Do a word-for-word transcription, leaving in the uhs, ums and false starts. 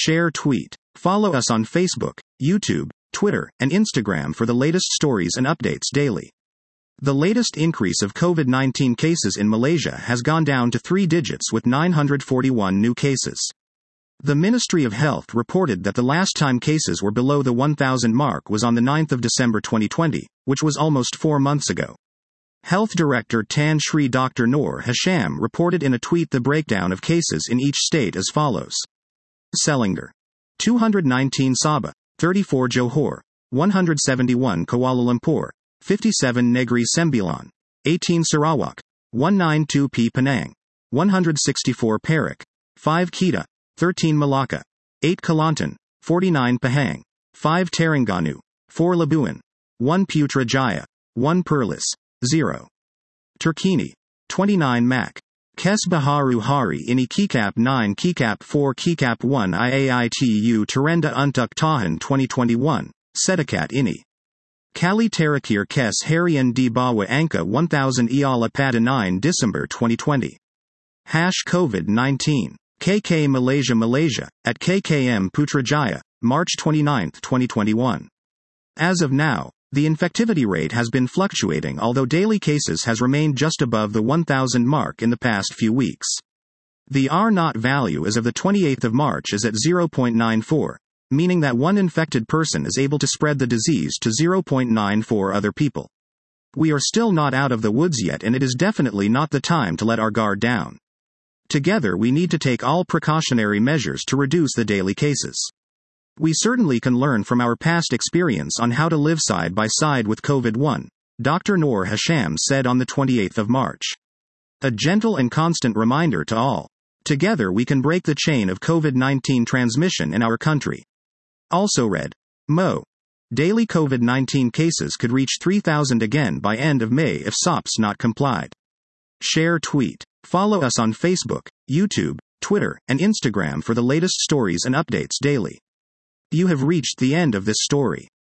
Share tweet. Follow us on Facebook, YouTube, Twitter, and Instagram for the latest stories and updates daily. The latest increase of COVID nineteen cases in Malaysia has gone down to three digits with nine hundred forty-one new cases. The Ministry of Health reported that the last time cases were below the one thousand mark was on the ninth of December twenty twenty, which was almost four months ago. Health Director Tan Sri Doctor Noor Hasham reported in a tweet the breakdown of cases in each state as follows. Selangor. two hundred nineteen Sabah, thirty-four Johor, one hundred seventy-one Kuala Lumpur, fifty-seven Negeri Sembilan, eighteen Sarawak, one hundred ninety-two Penang, one hundred sixty-four Perak, five Kedah, thirteen Malacca, eight Kelantan, forty-nine Pahang, five Terengganu, four Labuan, one Putrajaya, one Perlis, zero Terkini, twenty-nine Mak, Kes Baharu Hari Ini Kikap nine Kikap four Kikap one Iaitu Terenda Untuk Tahan twenty twenty-one, Sedikat Ini. Kali Terakir Kes Harian di Bawa Angka one thousand Iala Pada nine December twenty twenty. Hash COVID nineteen. K K Malaysia Malaysia, at K K M Putrajaya, March twenty-ninth twenty twenty-one. As of now, the infectivity rate has been fluctuating, although daily cases has remained just above the one thousand mark in the past few weeks. The R zero value as of the twenty-eighth of March is at zero point nine four, meaning that one infected person is able to spread the disease to zero point nine four other people. We are still not out of the woods yet, and it is definitely not the time to let our guard down. Together we need to take all precautionary measures to reduce the daily cases. We certainly can learn from our past experience on how to live side by side with COVID nineteen, Doctor Noor Hasham said on the twenty-eighth of March. A gentle and constant reminder to all. Together we can break the chain of COVID nineteen transmission in our country. Also read. Mo. Daily COVID nineteen cases could reach three thousand again by end of May if S O Ps not complied. Share tweet. Follow us on Facebook, YouTube, Twitter, and Instagram for the latest stories and updates daily. You have reached the end of this story.